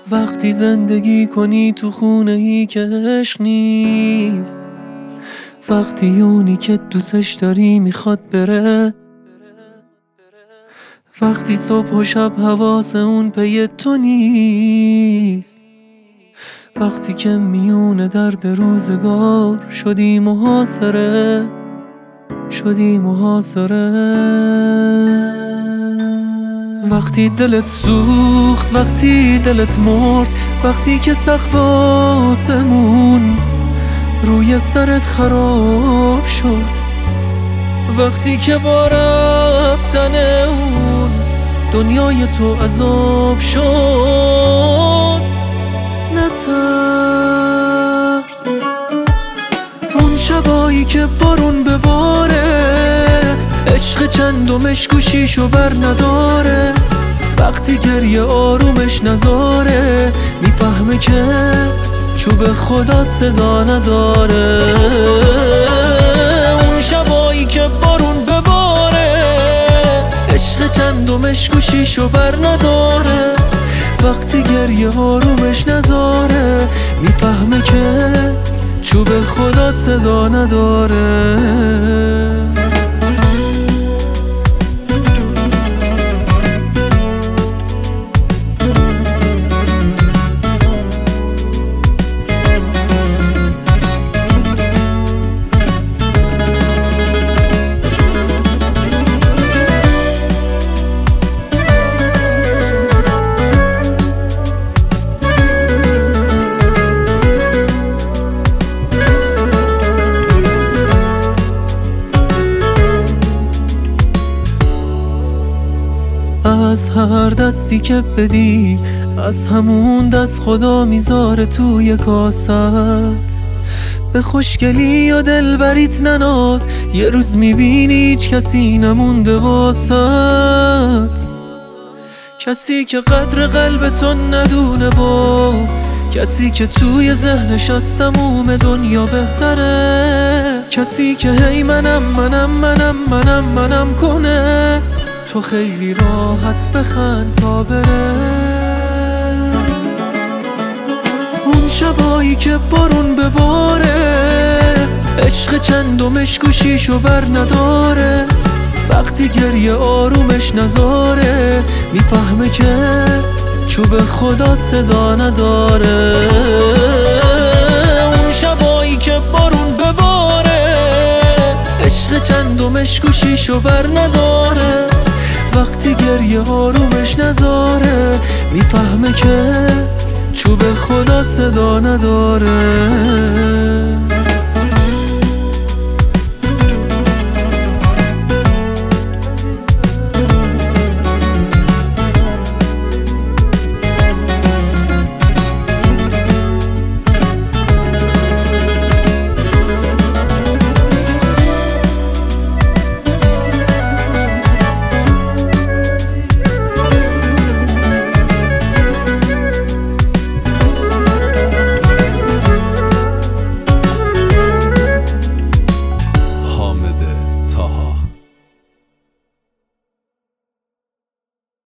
وقتی زندگی کنی تو خونه ای که عشق نیست، وقتی اونی که دوستش داری میخواد بره، وقتی صبح و شب حواس اون پی تو نیست، وقتی که میونه درد روزگار شدی محاصره، شدی محاصره. وقتی دلت سوخت، وقتی دلت مرد، وقتی که سقف آسمون روی سرت خراب شد، وقتی که با رفتن اون دنیای تو عذاب شد، نترس. اون شبایی که بارون بباره، عشق چندمش گوشیشو بر نداره، وقتی گریه آرومش نذاره، میفهمه که چوب خدا صدا نداره. اون شبایی که بارون بباره، عشق چندمش گوشیشو بر نداره، وقتی گریه آرومش نذاره، میفهمه که چوب خدا صدا نداره. از هر دستی که بدی، از همون دست خدا میذاره توی کاست. به خوشگلی و دلبریت نناز، یه روز میبینی هیچ کسی نمونده واسط، کسی که قدر قلبتو ندونه و کسی که توی ذهنش از تموم دنیا بهتره، کسی که هی منم کنه، تو خیلی راحت بخند تا بره. اون شبایی که بارون بباره، عشق چندمش گوشیشو بر نداره، وقتی گریه آرومش نذاره، میفهمه که چوب خدا صدا نداره. اون شبایی که بارون بباره، عشق چندمش گوشیشو بر نداره، وقتی گریه آرومش نذاره، میفهمه که چوب خدا صدا نداره.